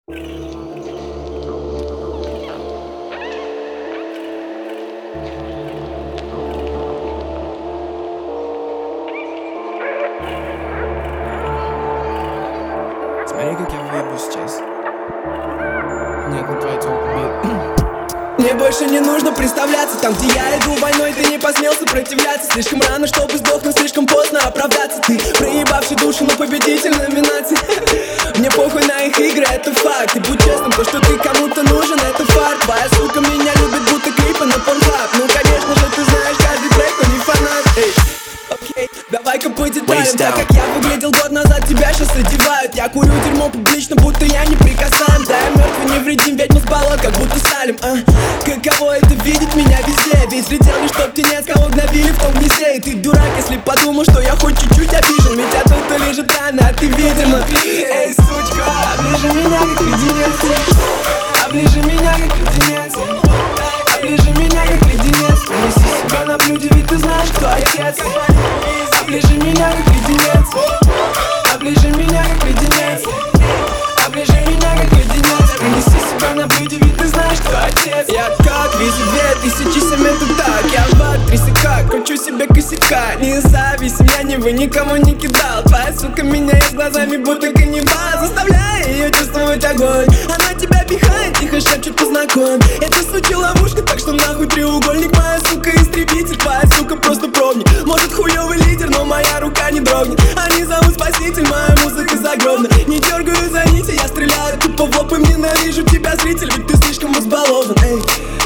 Смотри, как я выебу сейчас. Нет, ну твоя тёлка бьет. Мне больше не нужно представляться. Там, где я иду войной, ты не посмел сопротивляться. Слишком рано, чтобы сдохнуть, слишком поздно оправдаться. Ты проебавший душу, но победитель номинации. Мне похуй на их игры, это факт. И будь честным, то, что ты кому-то нужен, это факт. Твоя сука меня любит, будто клипы на Pornhub. Ну, конечно же, ты знаешь каждый трек, но не фанат. Эй, окей, давай-ка по деталям. Так как я выглядел год назад, тебя сейчас одевают. Я курю дерьмо публично, будто я не прикасаем. Да, я мертвый невредим, ведьма с болот, как будто Салим. Каково это видеть меня везде? Ведь летел лишь топ-тенец, кого гнобили в том гнезде. И ты дурак, если подумал, что я хоть чуть-чуть обижен. Ведь от этого лежит рана, а ты видимо. Эй, сучка, оближи меня как леденец. Оближи меня как леденец. Оближи меня как леденец. Принеси себя на блюде, ведь ты знаешь, кто отец. Оближи меня как леденец. Оближи меня как леденец. Оближи меня как леденец. Принеси себя на блюде, ведь ты знаешь, кто отец. Я как вижу 2700 это так. Я в актрисе как, кручу себе косяка. Независим, я не вы никому не кидал. Твоя сука меняет глазами, будто каннибал. Заставляя ее чувствовать огонь. Она тебя пихает, тихо шепчет, познакомь. Это сучья ловушка, так что нахуй треугольник. Моя сука истребитель, твоя сука просто пробник. Может хуёвый лидер, но моя рука не дрогнет. Они зовут спаситель, моя музыка загробна. Не дергаю за нити, я стреляю тупо в лоб. И ненавижу тебя, зритель, ведь ты слишком избалован. Эй.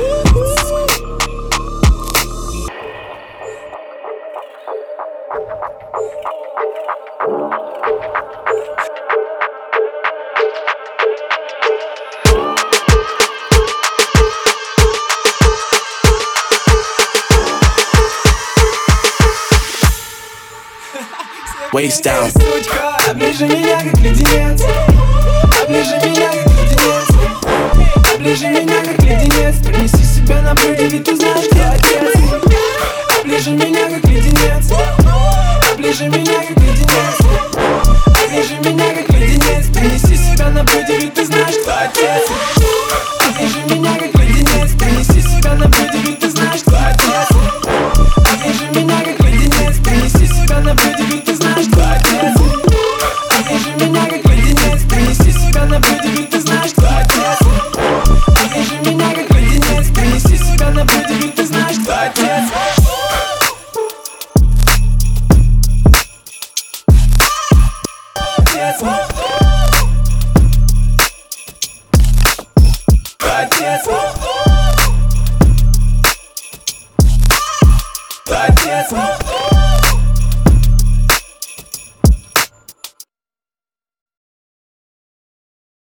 Waist down. Сучка, оближи меня как леденец. Оближи меня как леденец. Оближи меня как леденец. Принеси себя на блюде, ведь ты знаешь, кто отец. Оближи меня как леденец. Оближи меня как леденец. Оближи меня как леденец. Принеси себя на блюде, ведь ты знаешь, кто отец. Оближи меня как леденец. Принеси себя на блюде, ведь ты знаешь, кто отец. Оближи меня как леденец. Принеси себя на блюде, ведь ты знаешь, кто отец. Оближи меня как леденец. Принеси себя на блюде, ведь ты знаешь, кто отец. Оближи меня как леденец. Принеси себя на блюде, ведь ты знаешь, кто отец. Отец. Отец.